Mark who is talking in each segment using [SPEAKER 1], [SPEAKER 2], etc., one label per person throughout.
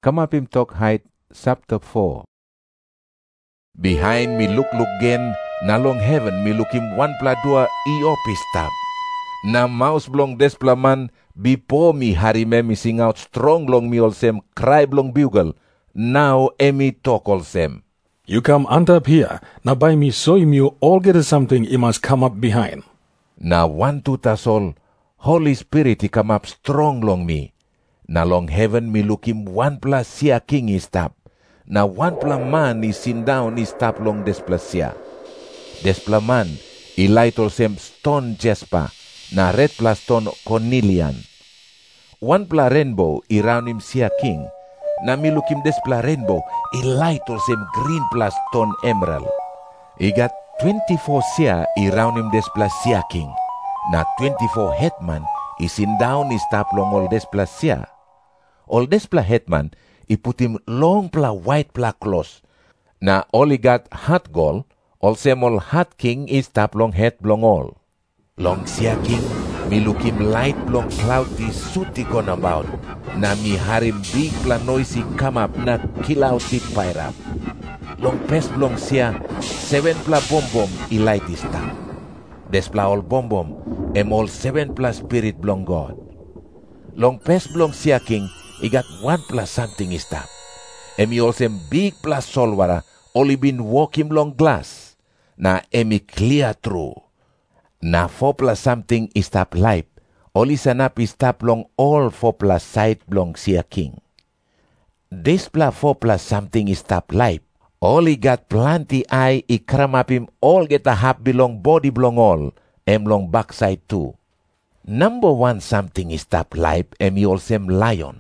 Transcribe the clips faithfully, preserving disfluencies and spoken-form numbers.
[SPEAKER 1] Kamapim Talk Height, chapter four. Behind me look look gen, na long heaven me look him one pla dua iopis tab. Na mouse blong desplaman, before me harime me sing out strong long me olsem, cry blong bugle. Now emi talk olsem.
[SPEAKER 2] You come ant up here, na by me show him you all get something he must come up behind.
[SPEAKER 1] Na one two tasol, Holy Spirit he come up strong long me. Na long heaven me look him one plus sia king is tap. Na one pla man is sin down is tap long desplasia. Despla man, he light olsem stone jasper, na red pla stone cornelian. One pla rainbow he round him sia king. Na me look him despla rainbow, he light olsem green pla stone emerald. He got twenty-four sia he round him despla sia king. Na twenty-four hetman he sin down is tap long all despla sia. All despla hetman, he put him long pla white pla clothes. Na all he got hat gold, all same all hat king is tap long head blong all. Long sia king, me look him light blong cloudy suit he gone about. Na me harim big pla noisy come up na kill out the pirate. Long pes blong sia, seven pla bom bom he light his tap. Despla all bom bom, em all seven pla spirit blong God. Long pes blong sia king, he got one plus something is tap. Emi also big plus solwara, only been walking long glass. Na emi clear through. Na four plus something is tap life. Only sanap is tap long all four plus side long sia king. This plus four plus something is tap life. Only got plenty eye, he cram up him all get a half belong body belong all. Em long backside too. Number one something is tap life, emi also lion.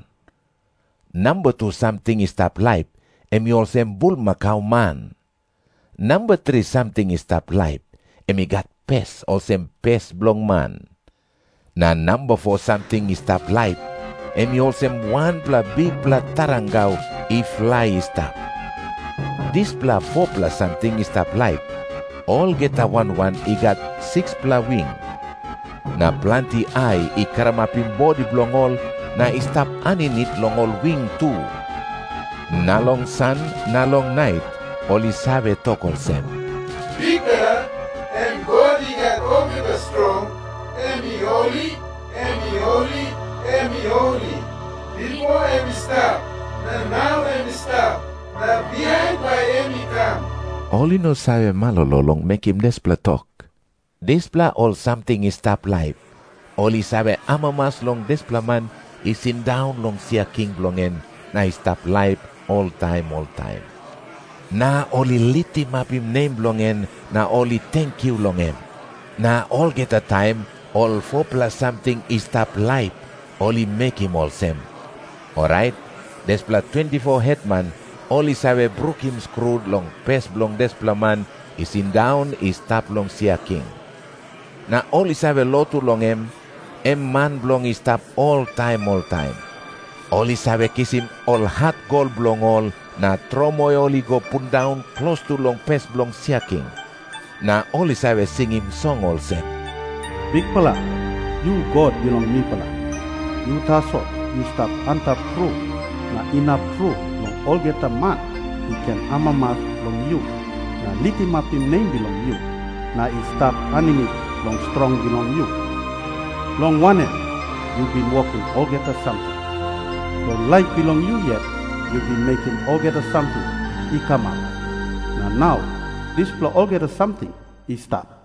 [SPEAKER 1] Number two something is tap life, emi also bull Macau man. Number three something is tap life, emi got pest, also pest blong man. Na number four something is tap life, emi also one pla big pla tarangau, he fly is tap. This pla four pla something is tap life, all get a one one, he got six pla wing. Na plenty eye, he karam up in body blong all, na istap aninit long all wing too. Na long sun, na long night, oli sabe tokol sem.
[SPEAKER 3] Bigger and God he got omega strong, emi holy, emi holy, emi holy. Before emi stop, na now emi stop, na behind by emi come.
[SPEAKER 1] Oli no sabe malolo long make him despla talk. Despla all something is tap life. Oli sabe amamas long despla man, is in down long sia king blongen, na is tap life all time, all time. Na oli lit him up him name blongen, na oli thank you long him. Na all get a time, all four plus something is tap life, oli make him all same. Alright, despla twenty-four hetman, oli sabe brook him screwed long pes blong despla man, is in down is tap long sia king. Na oli sabe lotu long him, em man blong is tap all time, all time. Oli sabe kiss him all hot gold blong all, na tromoy oli go put down close to long pes blong sia king. Na oli sabe sing him song all sen.
[SPEAKER 4] Big pala, you God belong me pala. You taso, you stop antap true, na inap true, long all get a man, he can amamas long you. Na litimap him name belong you, na is stop animate long strong belong you. Long one end, you've been walking all get us something. Long life belong you yet, you've been making all get us something. He come out. Now now, this pla all get us something, he stop.